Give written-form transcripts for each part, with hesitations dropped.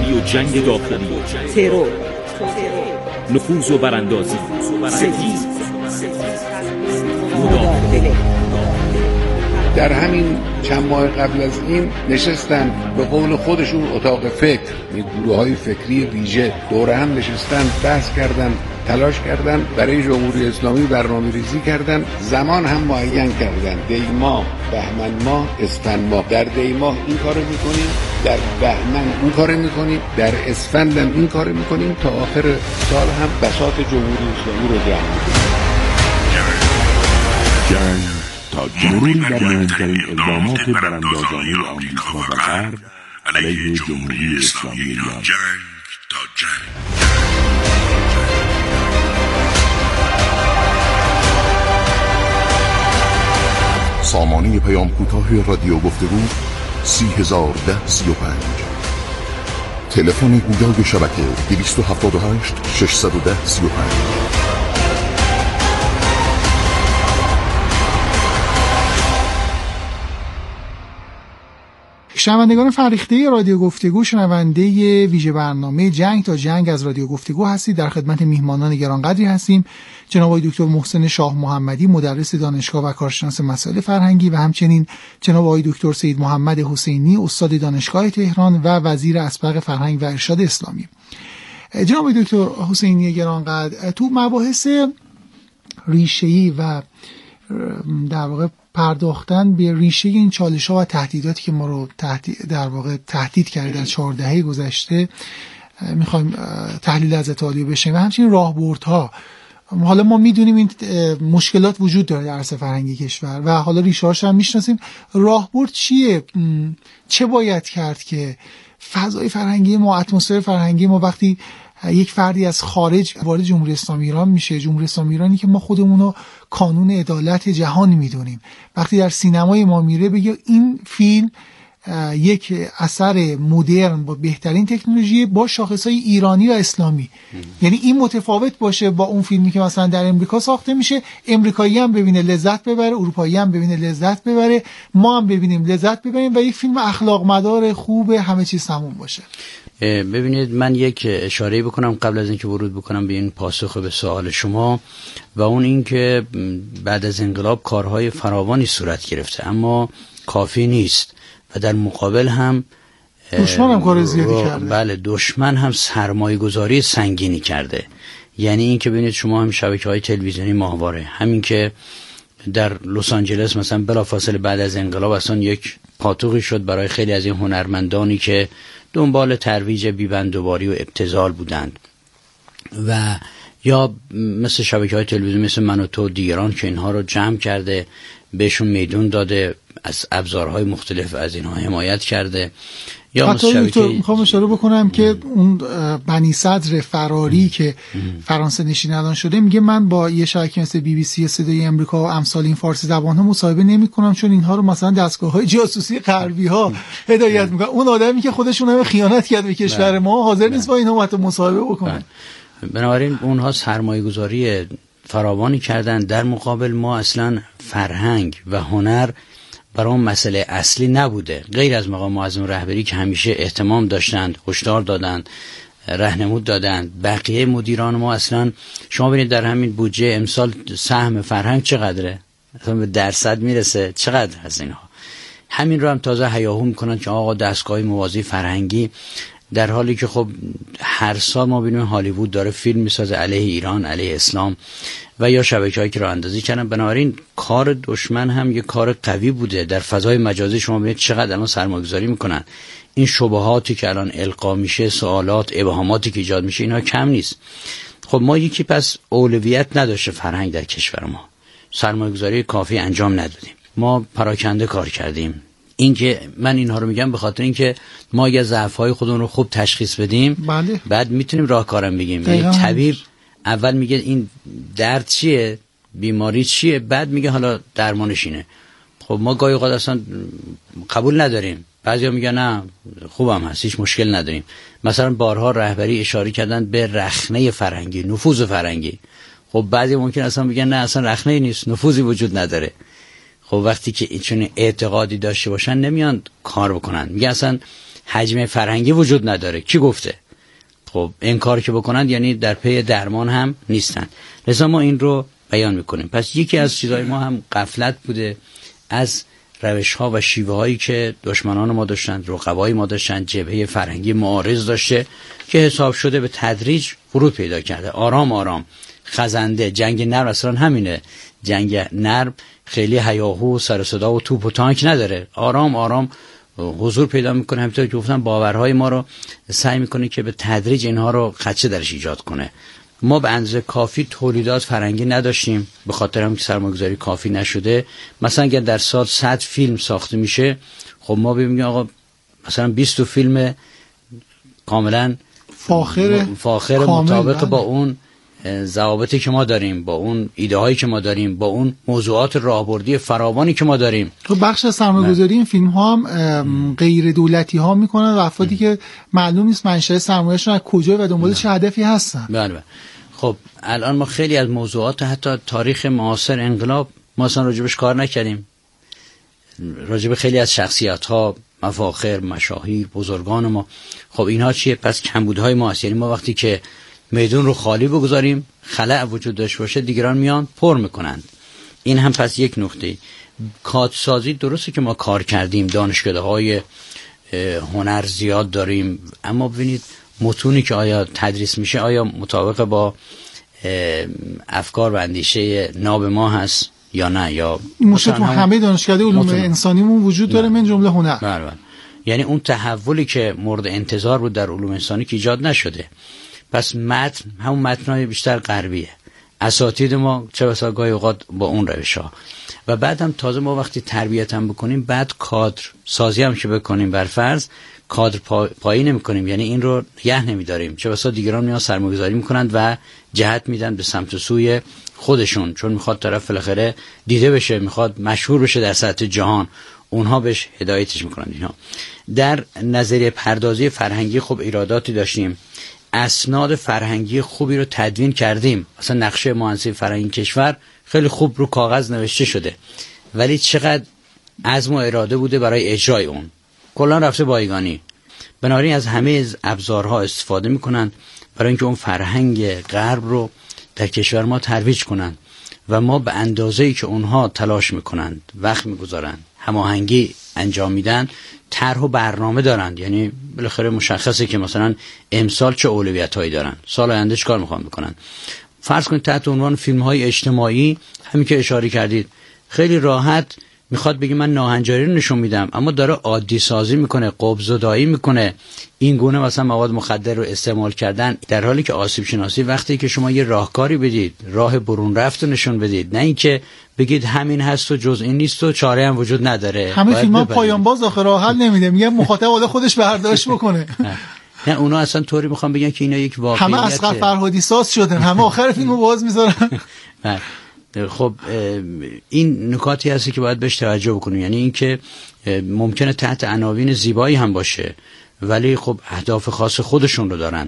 داخلی و جنگ داخلی، ترور، نفوذ و براندازی، ستیز، مداخله. در همین چند ماه قبل از این نشستن به قول خودشون اتاق فکر، گروه‌های فکری ویژه دور هم نشستن، بحث کردن، تلاش کردن، برای جمهوری اسلامی برنامه‌ریزی کردن، زمان هم معین کردن، دی ماه، بهمن ماه، اسفند ماه. در دی ماه این کارو میکنیم، در بهمن اون کارو میکنیم، در اسفند هم این کارو میکنیم، تا آخر سال هم بساط جمهوری اسلامی رو جمع میکنیم. جنگ تا مروری بر مهمترین اقدامات براندازانه آمریکا و غرب علیه جمهوری اسلامی ایران. جنگ تا جنگ. سامانه پیام کوتاه رادیو گفتگو 301035. تلفن گویای شبکه 278 610 35. شنوندگان فرهیخته رادیو گفتگو، شنونده ویژه برنامه جنگ تا جنگ از رادیو گفتگو هستید. در خدمت میهمانان گرانقدری هستیم، جناب آقای دکتر محسن شاه محمدی، مدرس دانشگاه و کارشناس مسائل فرهنگی، و همچنین جناب آقای دکتر سید محمد حسینی، استاد دانشگاه تهران و وزیر اسبق فرهنگ و ارشاد اسلامی. جناب آقای دکتر حسینی گرانقدر، تو مباحث ریشه‌ای و در واقع پرداختن به ریشه این چالش‌ها و تهدیداتی که ما رو در واقع تهدید کرده در 4 دهه گذشته می‌خوایم تحلیل از اطلاعیه بشیم و همچنین راهبردها. حالا ما می‌دونیم این مشکلات وجود داره در عرصه فرهنگی کشور و حالا ریشه‌هاش هم می‌شناسیم. راهبرد چیه؟ چه باید کرد که فضای فرهنگی ما، اتمسفر فرهنگی ما، وقتی یک فردی از خارج وارد جمهوری اسلامی ایران میشه، جمهوری اسلامی ایرانی که ما خودمون رو کانون عدالت جهانی میدونیم، وقتی در سینمای ما میره بگه این فیلم یک اثر مدرن با بهترین تکنولوژی با شاخصهای ایرانی و اسلامی، یعنی این متفاوت باشه با اون فیلمی که مثلا در امریکا ساخته میشه، امریکایی هم ببینه لذت ببره، اروپایی هم ببینه لذت ببره، ما هم ببینیم لذت ببریم و یک فیلم اخلاق مدار خوب همه چیز تموم باشه. ببینید، من یک اشاره بکنم قبل از اینکه ورود بکنم به این پاسخ به سوال شما، و اون این که بعد از انقلاب کارهای فراوانی صورت گرفته اما کافی نیست و در مقابل هم دشمن هم کار زیادی کرده. بله، دشمن هم سرمایه گذاری سنگینی کرده. یعنی این که ببینید شما هم شبکه‌های تلویزیونی ماهواره، همین که در لس آنجلس مثلا بلافاصله بعد از انقلاب اصلا یک پاتوقی شد برای خیلی از این هنرمندانی که دنبال ترویج بیبندوباری و ابتذال بودند، و یا مثل شبکه‌های تلویزیونی مثل من و تو دیگران که اینها رو جمع کرده، بهشون میدون داده، از ابزارهای مختلف از اینها حمایت کرده. یا حتی شبکه میخوام اشاره بکنم که اون بنی صدر فراری که فرانسه نشین الان شده میگه من با یه شبکه مثل بی بی سی صدای امریکا و امثال این فارسی زبان‌ها مصاحبه نمی‌کنم، چون اینها رو مثلا دستگاه‌های جاسوسی غربی‌ها هدایت می‌کنن. اون آدمی که خودشون هم خیانت کرد به کشور ما حاضر نیست با اینها حتی مصاحبه بکنه. بنابراین اونها سرمایه‌گذاری فراوانی کردن، در مقابل ما اصلا فرهنگ و هنر برای مسئله اصلی نبوده، غیر از مقام معظم رهبری که همیشه اهتمام داشتند، هشدار دادند، راهنمود دادند. بقیه مدیران ما اصلا شما ببینید در همین بودجه امسال سهم فرهنگ چقدره، اصلا به درصد میرسه، چقدر از اینها. همین رو هم تازه هیاهو میکنن که آقا دستگاه موازی فرهنگی، در حالی که خب هر سال ما ببینیم هالیوود داره فیلم میسازه علیه ایران، علیه اسلام، و یا شبکه‌هایی که راه اندازی کردن. بنابراین کار دشمن هم یه کار قوی بوده. در فضای مجازی شما ببینید چقدر الان سرمایه‌گذاری میکنن. این شبهاتی که الان القا میشه، سوالات، ابهاماتی که ایجاد میشه، اینها کم نیست. خب ما یکی پس اولویت نداشته فرهنگ در کشور ما، سرمایه‌گذاری کافی انجام ندادیم، ما پراکنده کار کردیم. این که من اینها رو میگم به خاطر اینکه ما اگه ضعف‌های خودمون رو خوب تشخیص بدیم، بله، بعد میتونیم راهکارم بگیم. یعنی طبیب اول میگه این درد چیه، بیماری چیه، بعد میگه حالا درمانش اینه. خب ما گاهی اوقات اصلا قبول نداریم، بعضیا میگن نه خوبم هست، هیچ مشکل نداریم. مثلا بارها رهبری اشاره کردن به رخنه فرهنگی، نفوذ فرهنگی. خب بعضی ممکن اصلا میگن نه اصلا رخنه‌ای نیست، نفوذی وجود نداره. خب وقتی که چون اعتقادی داشته باشن نمیان کار بکنن، میگن اصلا حجم فرهنگی وجود نداره. کی گفته؟ خب این کار که بکنند یعنی در پی درمان هم نیستن. لذا ما این رو بیان میکنیم. پس یکی از چیزهای ما هم غفلت بوده از روش‌ها و شیوه‌هایی که دشمنان ما داشتن، رقبای ما داشتن، جبهه فرهنگی معارض داشته که حساب شده به تدریج ورود پیدا کرده. آرام آرام خزنده. جنگ نرم اصلا همینه. جنگ نرم خیلی هیاهو و سر و صدا و توپ و تانک نداره. آرام آرام حضور پیدا میکنه. همونطور که گفتم باورهای ما رو سعی میکنه که به تدریج اینها رو خدشه درش ایجاد کنه. ما به اندازه کافی تولیدات فرهنگی نداشتیم، به خاطر هم که سرمایه‌گذاری کافی نشده. مثلا اگر در سال 100 فیلم ساخته میشه، خب ما ببینیم آقا مثلا 20 فیلم کاملا فاخر مطابق با اون ضوابطی که ما داریم، با اون ایده هایی که ما داریم، با اون موضوعات راهبردی فراوانی که ما داریم. تو بخش از سرمایه‌گذاری این فیلم ها هم غیر دولتی ها میکنن و افرادی که معلوم نیست منشأ سرمایه‌شون از کجا و دنبال چه هدفی هستن. بله. خب الان ما خیلی از موضوعات حتی تاریخ معاصر انقلاب ما اصلا راجبش کار نکردیم. راجب خیلی از شخصیت ها، مفاخر، مشاهیر، بزرگان ما، خب اینها چیه؟ پس کمبودهای ما هست. یعنی ما وقتی که میدون رو خالی بگذاریم، خلأ وجود داشته باشه، دیگران میان پر میکنند. این هم پس یک نکته. کادسازی درسته که ما کار کردیم، دانشکده‌های هنر زیاد داریم، اما ببینید متونی که آیا تدریس میشه آیا مطابق با افکار و اندیشه ناب ما هست یا نه؟ یا مشکل تو همه دانشکده علوم انسانیمون وجود داره، من جمله هنر. بله. یعنی اون تحولی که مورد انتظار بود در علوم انسانی که ایجاد نشده. پس متن همون متنای بیشتر غربیه. اساتید ما چه بسا گاهی اوقات با اون روش‌ها. و بعد هم تازه ما وقتی تربیت هم بکنیم، بعد کادر سازی هم که بکنیم، بر فرض کادر پایی نمی‌کنیم، یعنی این رو نگه نمی‌داریم. چه بسا دیگران میان سرمایه‌گذاری می‌کنند و جهت میدن به سمت و سوی خودشون، چون میخواد طرف بالاخره دیده بشه، میخواد مشهور بشه در سطح جهان، اونها بهش هدایتش می‌کنند. اینها در نظریه پردازی فرهنگی خب ایراداتی داشتیم. اسناد فرهنگی خوبی رو تدوین کردیم، مثلا نقشه مهندسی فرهنگی کشور خیلی خوب رو کاغذ نوشته شده، ولی چقدر عزم و اراده بوده برای اجرای اون؟ کلا رفته بایگانی. بنابراین از همه ابزارها استفاده میکنن برای اینکه اون فرهنگ غرب رو در کشور ما ترویج کنن و ما به اندازه‌ای که اونها تلاش میکنن، وقت میگذارن، هماهنگی انجام میدن، طرح و برنامه دارن. یعنی بالاخره مشخصه که مثلا امسال چه اولویتایی دارن، سال آینده چه کار میخوان بکنن. فرض کنید تحت عنوان فیلم‌های اجتماعی، همین که اشاره کردید، خیلی راحت میخواد بگه من ناهنجاری رو نشون میدم، اما داره عادی سازی میکنه، قبض‌زدایی میکنه، این گونه مثلا مواد مخدر رو استعمال کردن، در حالی که آسیب شناسی وقتی که شما یه راهکاری بدید، راه برون رفت رو نشون بدید، نه اینکه بگید همین هست و جز این نیست و چاره هم وجود نداره. همه فیلم‌ها پایان باز آخر راه حل نمیده، میگه مخاطب حالا خودش برداشت بکنه. نه اونا اصلا طوری میخوان بگن که اینا یک واقعیت، همه اصغر فرهادی ساز شدن، همه آخر فیلمو باز میذارن. خب این نکاتی هستی که باید بهش توجه بکنیم. یعنی اینکه ممکنه تحت عناوین زیبایی هم باشه، ولی خب اهداف خاص خودشون رو دارن.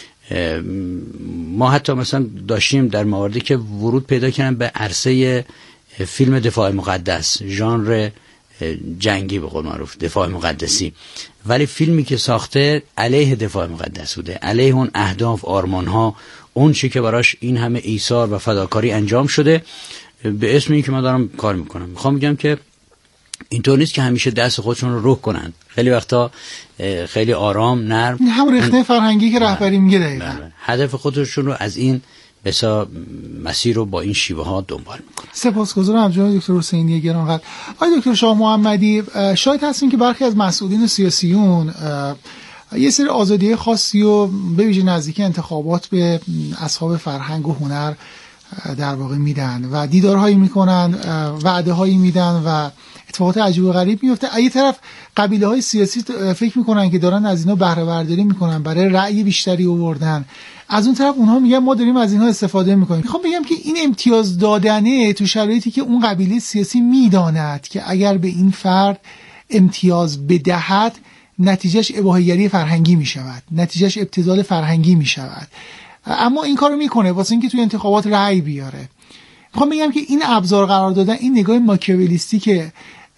ما حتی مثلا داشتیم در مواردی که ورود پیدا کردن به عرصه فیلم دفاع مقدس، ژانر جنگی به قول معروف، دفاع مقدسی، ولی فیلمی که ساخته علیه دفاع مقدس بوده، علیه اون اهداف، آرمانها، اون چی که براش این همه ایثار و فداکاری انجام شده، به اسم این که من دارم کار میکنم. میخوام بگم که اینطور نیست که همیشه دست خودشون رو رک کنن، خیلی وقتا خیلی آرام، نرم، همون رخنه فرهنگی که رهبری میگه دقیقاً هدف خودشون رو از این بسا مسیر رو با این شیوه ها دنبال میکنن. سپاسگزارم جناب دکتر حسینی گرانقدر. آقای دکتر شاه محمدی، شاید هستین که برخی از مسئولین سیاسیون یه سری آزادی خاصی و به ویژه نزدیک انتخابات به اصحاب فرهنگ و هنر در واقع میدن و دیدارهایی میکنن، وعده هایی میدن و اتفاقات عجیب و غریب میفته. از یه طرف قبیله های سیاسی فکر میکنن که دارن از اینا بهره برداری میکنن برای رأی بیشتری آوردن، از اون طرف اونها میگن ما داریم از اینها استفاده میکنیم. میخوام بگم که این امتیاز دادنه تو شرایطی که اون قبیله سیاسی میداند که اگر به این فرد امتیاز بدهد نتیجهش اباحیگری فرهنگی میشود، نتیجهش ابتذال فرهنگی میشود، اما این کارو میکنه واسه اینکه توی انتخابات رأی بیاره. میخوام بگم که این ابزار قرار دادن، این نگاه ماکیاولیستی که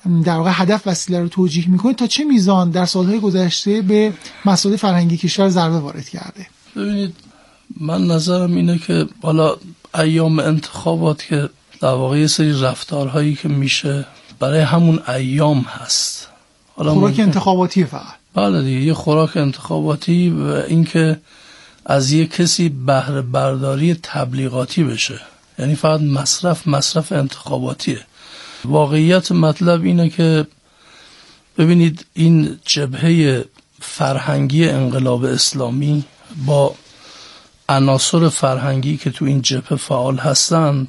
در واقع هدف وسیله رو توجیه میکنید، تا چه میزان در سالهای گذشته به مسائل فرهنگی کشور ضربه وارد کرده؟ ببینید، من نظرم اینه که حالا ایام انتخابات که در واقع یه سری رفتارهایی که میشه برای همون ایام هست، حالا خوراک انتخاباتی فقط. بله دیگه، یه خوراک انتخاباتی و اینکه از یه کسی بهره برداری تبلیغاتی بشه، یعنی فقط مصرف انتخاباتیه. واقعیت مطلب اینه که ببینید این جبهه فرهنگی انقلاب اسلامی با عناصر فرهنگی که تو این جبهه فعال هستند،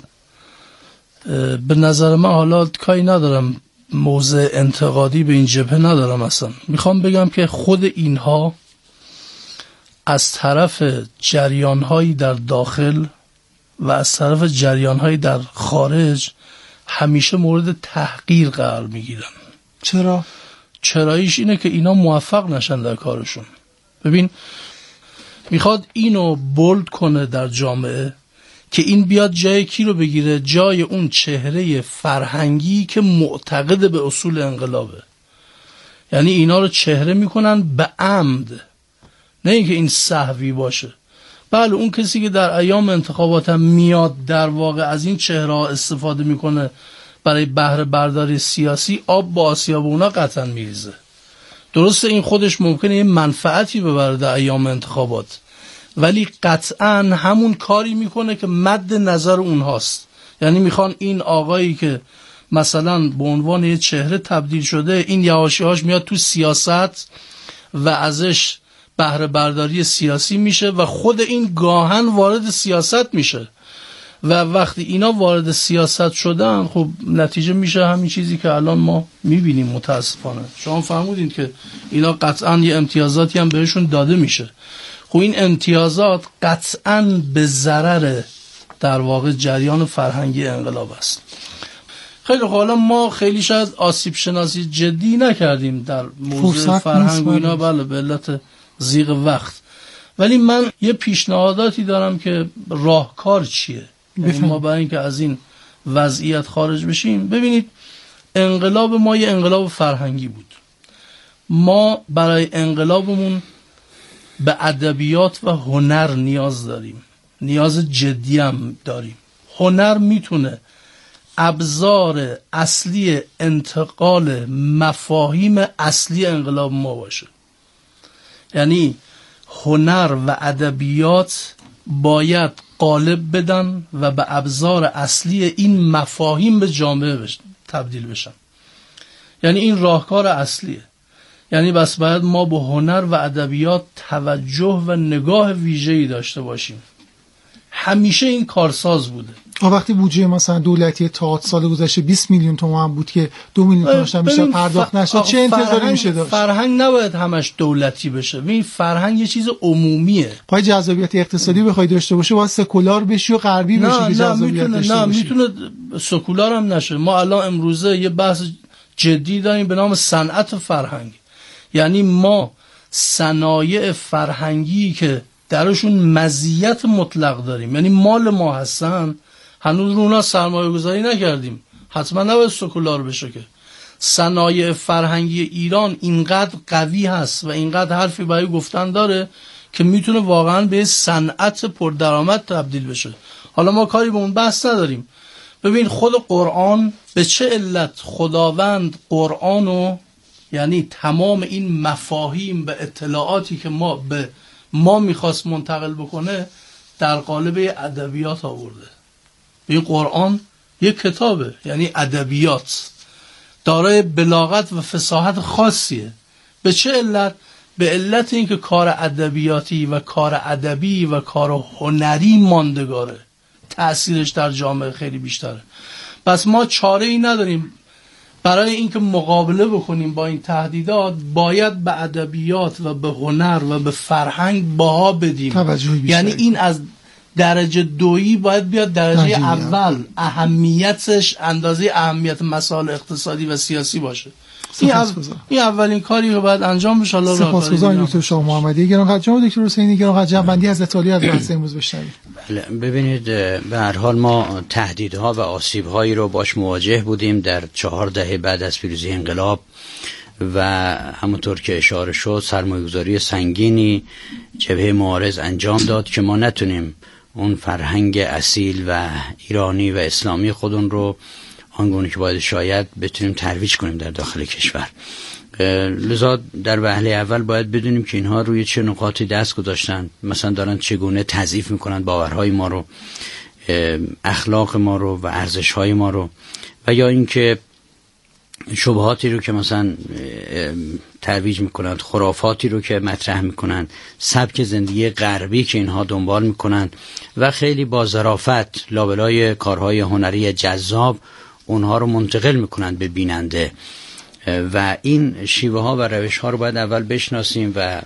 به نظر من، حالا کاری ندارم، موضع انتقادی به این جبهه ندارم اصلا، میخوام بگم که خود اینها از طرف جریانهایی در داخل و از طرف جریانهایی در خارج همیشه مورد تحقیر قرار میگیرن. چرا؟ چراییش اینه که اینا موفق نشن در کارشون. ببین، میخواد اینو بولد کنه در جامعه که این بیاد جای کی رو بگیره؟ جای اون چهره فرهنگی که معتقد به اصول انقلابه. یعنی اینا رو چهره میکنن به عمد، نه اینکه این سهوی باشه. بله، اون کسی که در ایام انتخابات هم میاد در واقع از این چهره ها استفاده میکنه برای بهره برداری سیاسی، آب با آسیاب اونا قطعا میریزه. درسته این خودش ممکنه یه منفعتی ببره در ایام انتخابات، ولی قطعا همون کاری میکنه که مد نظر اونهاست. یعنی میخوان این آقایی که مثلا به عنوان یه چهره تبدیل شده، این یواشی‌هاش میاد تو سیاست و ازش بهره برداری سیاسی میشه و خود این گاهن وارد سیاست میشه و وقتی اینا وارد سیاست شدن، خب نتیجه میشه همین چیزی که الان ما میبینیم. متاسفانه شما فهمودین که اینا قطعا یه امتیازاتی هم بهشون داده میشه. خب این امتیازات قطعا به ضرر در واقع جریان فرهنگی انقلاب است. خیلی خب، حالا ما خیلی شاید آسیب شناسی جدی نکردیم در موضوع فرهنگ و اینا، بله، به علت ضیق وقت، ولی من یه پیشنهاداتی دارم که راهکار چیه. یعنی ما برای اینکه از این وضعیت خارج بشیم، ببینید انقلاب ما یه انقلاب فرهنگی بود. ما برای انقلابمون به ادبیات و هنر نیاز داریم، نیاز جدی هم داریم. هنر میتونه ابزار اصلی انتقال مفاهیم اصلی انقلاب ما باشه. یعنی هنر و ادبیات باید قالب بدن و به ابزار اصلی این مفاهیم به جامعه تبدیل بشن. یعنی این راهکار اصلیه. یعنی بس باید ما به هنر و ادبیات توجه و نگاه ویژه‌ای داشته باشیم. همیشه این کارساز بوده. وقتی بودجه مثلا دولتی تئاتر سال گذشته 20 میلیون تومان بود که 2 میلیون تومانش بیشتر پرداخت نشد، چه انتظاری میشه داشت؟ فرهنگ نباید همش دولتی بشه. ببین، فرهنگ یه چیز عمومیه. پای جذابیت اقتصادی بخوای داشته باشه باید سکولار بشی و غربی بشی که جذابیت داشته باشه. میتونه سکولار هم نشه. ما الان امروزه یه بحث جدی داریم به نام صنعت فرهنگ. یعنی ما صنایع فرهنگی که درشون مزیت مطلق داریم، یعنی مال ما هستن، هنوز رو اونا سرمایه گذاری نکردیم. حتما نباید سکولار بشه که صنایع فرهنگی ایران اینقدر قوی هست و اینقدر حرفی برای گفتن داره که میتونه واقعا به صنعت پردرآمد تبدیل بشه. حالا ما کاری به اون بحث نداریم. ببین، خود قرآن به چه علت خداوند قرآنو، یعنی تمام این مفاهیم و اطلاعاتی که ما میخواست منتقل بکنه، در قالب ادبیات آورده. این قرآن یک کتابه، یعنی ادبیات، دارای بلاغت و فصاحت خاصیه. به چه علت؟ به علت اینکه کار ادبیاتی و کار ادبی و کار هنری ماندگاره، تأثیرش در جامعه خیلی بیشتره. پس ما چاره ای نداریم برای اینکه مقابله بکنیم با این تهدیدات، باید به ادبیات و به هنر و به فرهنگ بها بدیم. یعنی این از درجه دویی باید بیاد درجه اول، اهمیتش اندازه اهمیت مسائل اقتصادی و سیاسی باشه. این اولین کاری که باید انجام بشه. الله سپاسگزارم دکتر شاه محمدی گرامی. جناب دکتر حسینی گرامی، جنبندی از اطلاعی از بحث امروز بشنوید. ببینید به هر حال ما تهدیدها و آسیب‌هایی رو باش مواجه بودیم در 4 دهه بعد از پیروزی انقلاب و همونطور که اشاره شد سرمایه‌گذاری سنگینی جبهه معارض انجام داد که ما نتونیم اون فرهنگ اصیل و ایرانی و اسلامی خودمون رو آنگونه که باید شاید بتونیم ترویج کنیم در داخل کشور. لذا در وهله اول باید بدونیم که اینها روی چه نقاطی دست گذاشتن، مثلا دارن چگونه تضعیف میکنن باورهای ما رو، اخلاق ما رو و ارزشهای ما رو، و یا اینکه شبهاتی رو که مثلا ترویج میکنند، خرافاتی رو که مطرح میکنند، سبک زندگی غربی که اینها دنبال میکنند و خیلی با ظرافت لابلای کارهای هنری جذاب اونها رو منتقل میکنند به بیننده. و این شیوه ها و روش ها رو باید اول بشناسیم و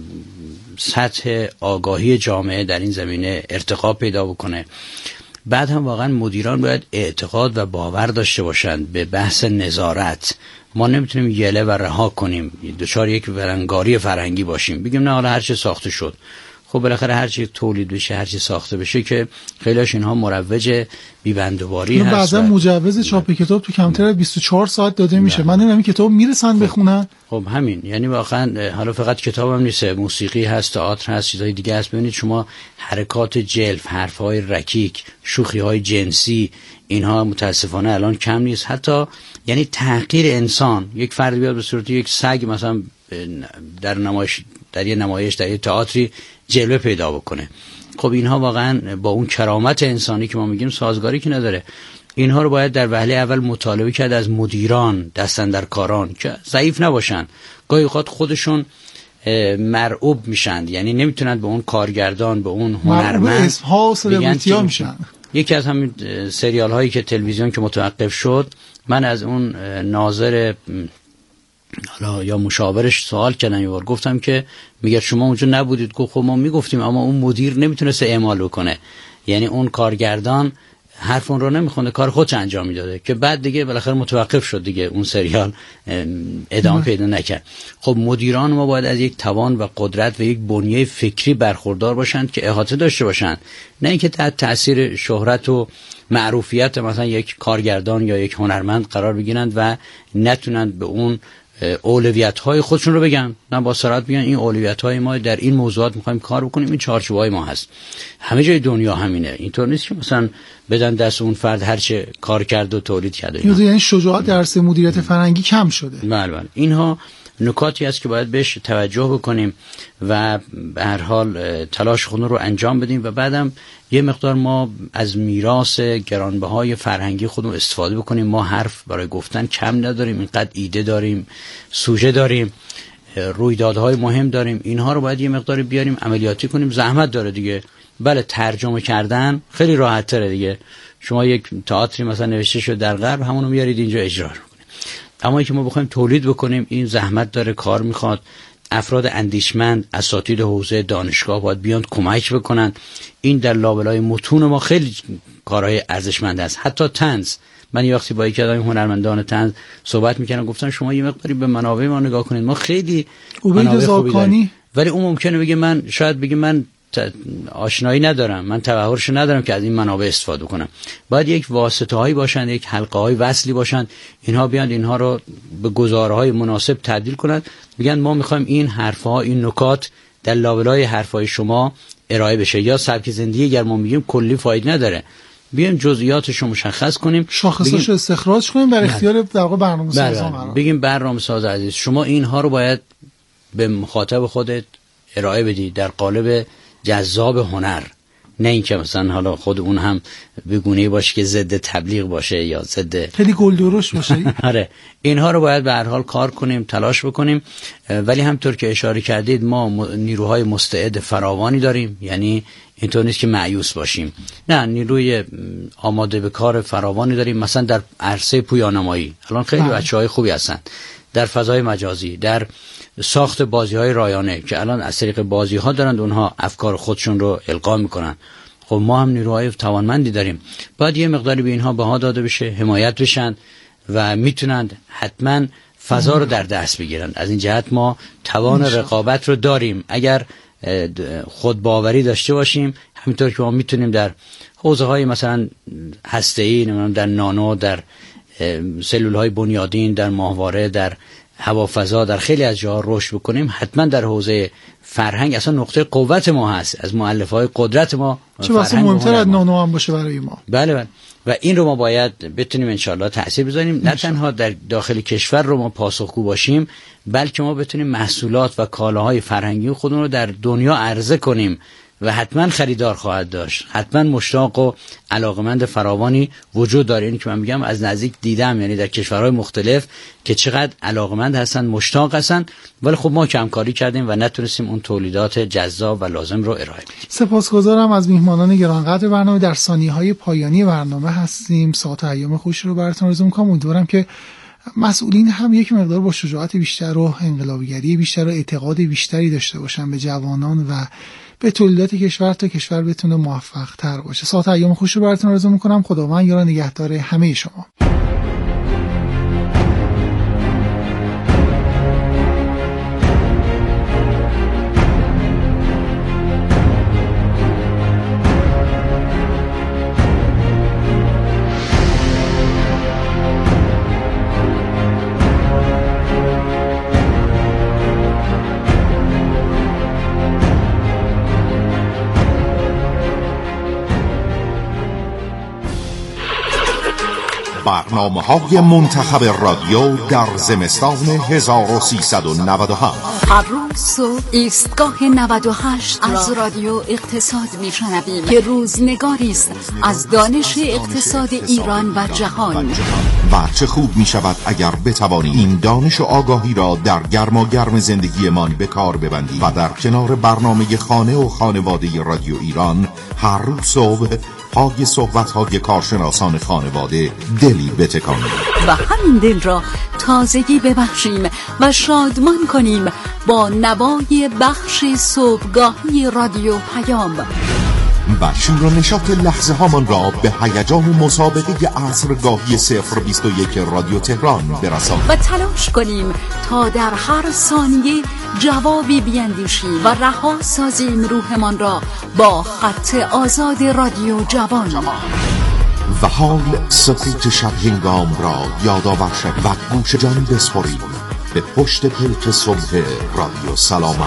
سطح آگاهی جامعه در این زمینه ارتقا پیدا بکنه. بعد هم واقعا مدیران باید اعتقاد و باور داشته باشند به بحث نظارت. ما نمیتونیم یله و رها کنیم، دچار یک ورانکاری فرهنگی باشیم، بگیم نه حالا هر چه ساخته شد. خب بالاخره هر چی تولید بشه، هر چی ساخته بشه که خیلیش اینها مروج بی‌بندوباری هست. بعضا مجوز چاپ کتاب تو کمتر از 24 ساعت داده میشه. من نمیدونم کتاب میرسن بخونن. خب همین، یعنی واقعا حالا فقط کتاب هم نیست، موسیقی هست، تئاتر هست، چیزای دیگه هست. ببینید شما حرکات جلف، حرفهای رکیک، شوخی‌های جنسی، اینها متاسفانه الان کم نیست. حتی یعنی تحقیر انسان، یک فرد بیاد به صورت یک سگ مثلا در یه نمایش در یه تئاتری جلوه پیدا بکنه، خب اینها واقعا با اون کرامت انسانی که ما میگیم سازگاری که نداره. اینها رو باید در وهله اول مطالبه کرد از مدیران، دستاندرکاران که ضعیف نباشن. گاهی اوقات خودشون مرعوب میشن، یعنی نمیتونن به اون کارگردان، به اون هنرمند میشن. یکی از همین سریال هایی که تلویزیون که متوقف شد، من از اون ناظر حالا یا مشاورش سوال کردم، یه بار گفتم که میگه شما اونجا نبودید. گفت خب ما میگفتیم اما اون مدیر نمیتونست اعمال بکنه، یعنی اون کارگردان حرف اون رو نمیخونه، کار خودش انجام میداده، که بعد دیگه بالاخره متوقف شد دیگه، اون سریال ادامه پیدا نکرد. خب مدیران ما باید از یک توان و قدرت و یک بنیه فکری برخوردار باشند که احاطه داشته باشند، نه اینکه تحت تاثیر شهرت و معروفیت مثلا یک کارگردان یا یک هنرمند قرار بگیرند و نتونند به اون اولویت‌های خودشون رو بگن، نه با صراحت بگن این اولویت‌های ما در این موضوعات می‌خوایم کار بکنیم، این چارچوب‌های ما هست. همه جای دنیا همینه، اینطور نیست که مثلا بدن دست اون فرد هر چه کار کرد و تولید کرده. یعنی شجاعت در عرصه مدیریت فرهنگی کم شده. بله اینها نکاتی است که باید بهش توجه بکنیم و به هر حال تلاش خودمون رو انجام بدیم و بعدم یه مقدار ما از میراث گرانبهای فرهنگی خودمون استفاده بکنیم. ما حرف برای گفتن کم نداریم، اینقدر ایده داریم، سوژه داریم، رویدادهای مهم داریم، اینها رو باید یه مقدار بیاریم عملیاتی کنیم. زحمت داره دیگه، بله ترجمه کردن خیلی راحت تره دیگه. شما یک تئاتری مثلا نوشته شد در غرب، همون رو میارید اینجا اجرا کنید. اما اینکه ما بخوایم تولید بکنیم این زحمت داره، کار میخواد. افراد اندیشمند، اساتید حوزه دانشگاه باید بیان کمک بکنن. این در لابلای متون ما خیلی کارهای ارزشمند است. حتی طنز، من یه وقتی با یکی از هنرمندان طنز صحبت میکردم، گفتن شما یه مقداری به منابع ما نگاه کنید، ما خیلی منابع خوبی داریم، ولی اون ممکنه بگه من شاید بگه من آشنایی ندارم، من تبحرش ندارم که از این منابع استفاده کنم. باید یک واسطه هایی باشن، یک حلقه های وصلی باشن، اینها بیان اینها رو به گزارهای مناسب تبدیل کنن، میگن ما میخوایم این حرفها، این نکات در لابلای حرفهای شما ارائه بشه. یا سبک زندگی اگر ما میگیم کلی فایده نداره، بیایم جزئیاتش رو مشخص کنیم، شاخصش رو استخراج کنیم، در اختیار در واقع برنامه‌سازان قرار بگیم برنامه‌ساز عزیز شما اینها رو باید به مخاطب خودت ارائه بدی در قالب جذاب هنر، نه اینکه مثلا حالا خود اون هم بگونه باشه که ضد تبلیغ باشه یا ضد خیلی گلدرش باشه. آره اینها رو باید به هر حال کار کنیم، تلاش بکنیم. ولی همطور که اشاره کردید ما نیروهای مستعد فراوانی داریم، یعنی اینطور نیست که مایوس باشیم، نه نیروی آماده به کار فراوانی داریم. مثلا در عرصه پویانمایی الان خیلی بچه‌های خوبی هستن، در فضای مجازی، در ساخت بازی‌های رایانه که الان از طریق بازی‌ها دارن اونها افکار خودشون رو القا میکنن. خب ما هم نیروهای توانمندی داریم، باید یه مقداری به اینها بها داده بشه، حمایت بشن و میتونن حتما فضا رو در دست بگیرن. از این جهت ما توان رقابت رو داریم. اگر خودباوری داشته باشیم، همینطور که ما میتونیم در حوزه های مثلا هسته‌ای، در نانو، در سلول های بنیادین، در ماهواره، در هوافضا، در خیلی از جاها رشد بکنیم، حتما در حوزه فرهنگ اصلا نقطه قوت ما هست. از مؤلفه های قدرت ما چه واسه مهمتر از نانو هم باشه برای ما. بله. و این رو ما باید بتونیم انشالله تأثیر بذاریم، نه تنها در داخل کشور رو ما پاسخگو باشیم، بلکه ما بتونیم محصولات و کالاهای فرهنگی خودمون رو در دنیا عرضه کنیم و حتما خریدار خواهد داشت. حتما مشتاق و علاقمند فراوانی وجود داره. این که من میگم از نزدیک دیدم، یعنی در کشورهای مختلف که چقدر علاقمند هستن، مشتاق هستن، ولی خب ما کمکاری کردیم و نتونستیم اون تولیدات جذاب و لازم رو ارائه بدیم. سپاسگزارم از میهمانان گرانقدر برنامه. در ثانیه‌های پایانی برنامه هستیم. ساعت ایام خوش رو براتون آرزو می‌کنم. امیدوارم که مسئولین هم یک مقدار با شجاعت بیشتر و انقلابیگری بیشتر و اعتقاد بیشتری داشته باشن به جوانان و به تولیدات کشور تا کشور بتونه موفق تر باشه. ساعت ایام خوش رو براتون آرزو میکنم. خداوند یار نگهدار همه شما. برنامه‌های منتخب رادیو در زمستان 1397. هر روز صبح ایستگاه 98 از رادیو اقتصاد میشنویم که روزنگاری است از دانش اقتصاد ایران و جهان. و چه خوب می شود اگر بتوانیم این دانش و آگاهی را در گرماگرم زندگیمان به کار ببندیم و در کنار برنامه خانه و خانواده رادیو ایران هر روز صبح پای صحبت‌های کارشناسان خانواده دلی بتکانیم و همین دل را تازگی ببخشیم و شادمان کنیم با نوای بخش صبحگاهی رادیو پیام و شور و نشاط لحظه هامان را به هیجان مسابقه عصرگاهی 021 رادیو تهران برسانیم و تلاش کنیم تا در هر ثانیه جوابی بیندیشیم و رها سازیم روحمان را با خط آزاد رادیو جوان. و حال سکوت شب هنگام را یادآور شویم و گوش جان بسپاریم به پشت پلک صبح رادیو سلامت.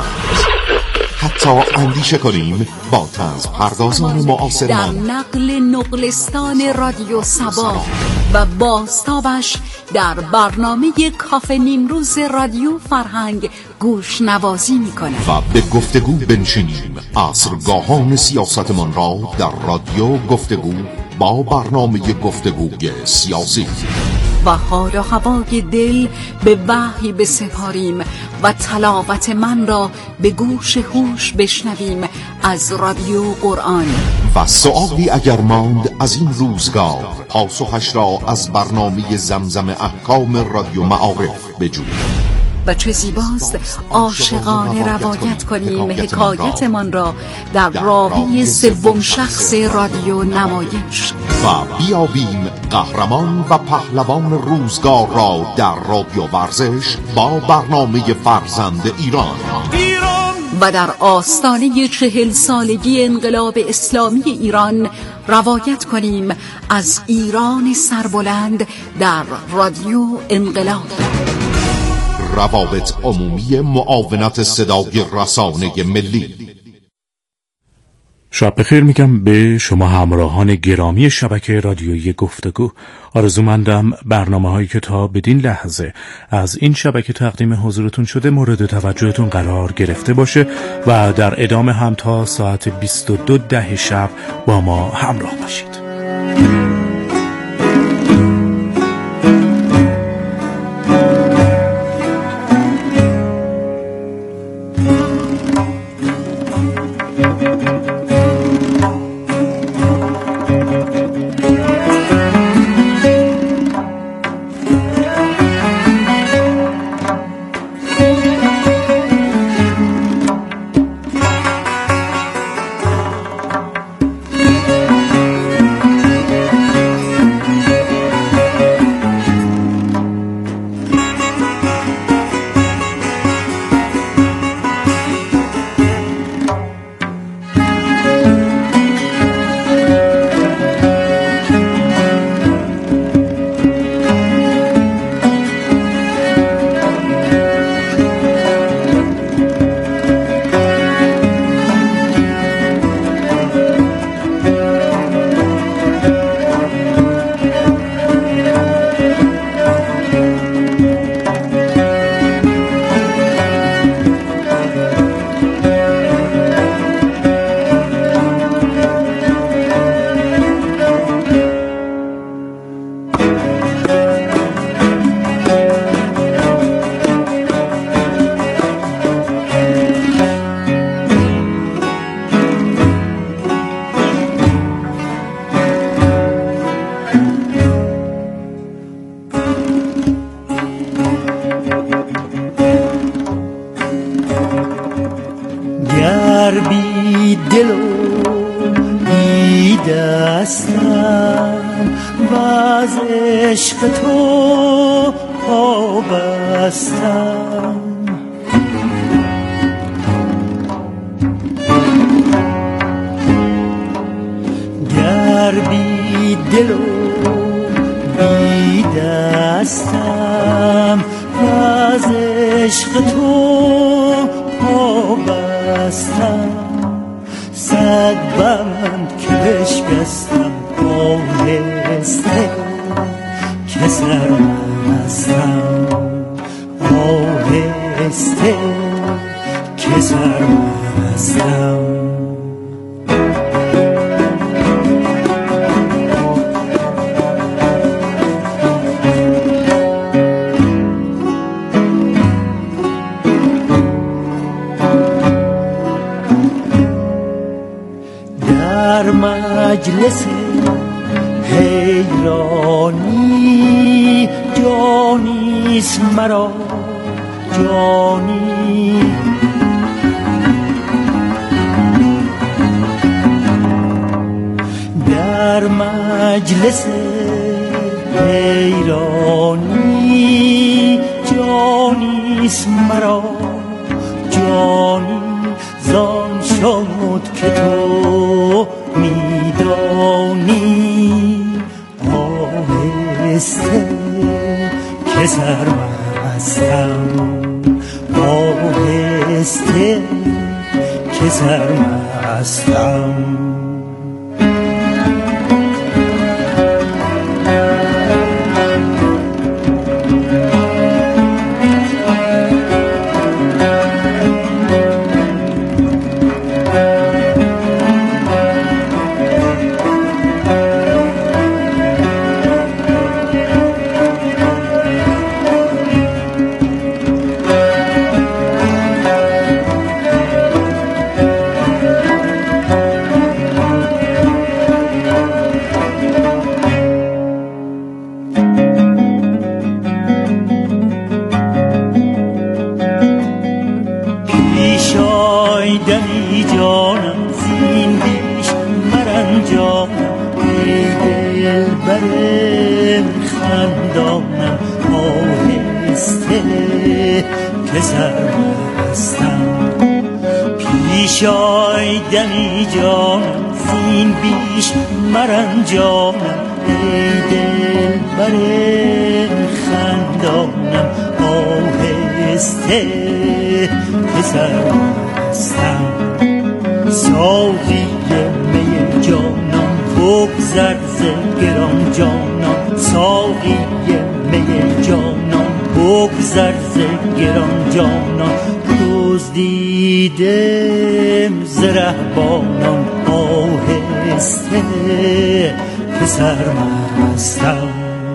حتی اندیشه کنیم با طنز پردازان معاصرمان در نقل نقلستان رادیو سبا و بازتابش در برنامه کافه نیمروز رادیو فرهنگ گوش نوازی میکنه و به گفتگو بنشینیم. عصرگاهان سیاستمان را در رادیو گفتگو با برنامه گفتگوی سیاسی و حال و هوای دل به وحی بسپاریم و تلاوت من را به گوش هوش بشنویم از رادیو قرآن. و سؤالی اگر ماند از این روزگار پاسخش را از برنامه زمزم احکام رادیو معارف بجوییم. و چه زیباست عاشقانه روایت کنیم حکایتمان را در راوی سوم شخص رادیو نمایش و بیابیم قهرمان و پهلوان روزگار را در رادیو ورزش با برنامه فرزند ایران و در آستانه 40 سالگی انقلاب اسلامی ایران روایت کنیم از ایران سربلند در رادیو انقلاب. روابط عمومی معاونت صدای رسانه ملی. شب بخیر میگم به شما همراهان گرامی شبکه رادیویی گفتگو. آرزومندم برنامه هایی که تا بدین لحظه از این شبکه تقدیم حضورتون شده مورد توجهتون قرار گرفته باشه و در ادامه هم تا ساعت 22:10 شب با ما همراه باشید. دل و بی دستم و از عشق تو پابستم. گر بی دل و بی دستم و از عشق تو پابستم، صد بند که بشکستم آهسته که سرمستم، آهسته که سرمستم. در مجلس حیرانی جانیست مرا جانی، در مجلس حیرانی جانیست مرا جانی، زان شد که تو میدانی آهسته که سرمستم، آهسته که سرمستم. پیشایدنی جانم زین بیش مرنجانم، ای دل بر خندانم آهسته که سرمستم. ساقی می جانم بگذر ز گران جانم، ساقی می جانم بگذر ز گران جانم، دزدیدم ز رهبانان آهسته که سرمستم.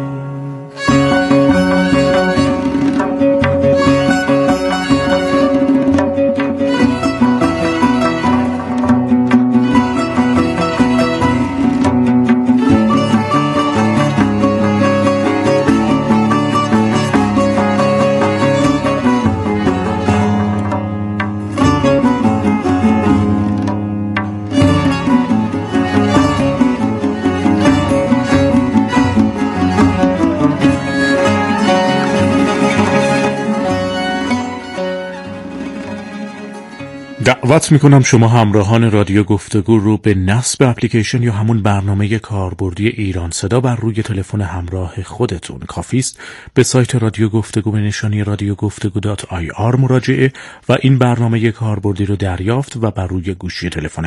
دعوت میکنم شما همراهان رادیو گفتگو رو به نصب اپلیکیشن یا همون برنامه کاربردی ایران صدا بر روی تلفن همراه خودتون. کافی است به سایت رادیو گفتگو به نشانی radiogoftego.ir مراجعه و این برنامه کاربردی رو دریافت و بر روی گوشی تلفن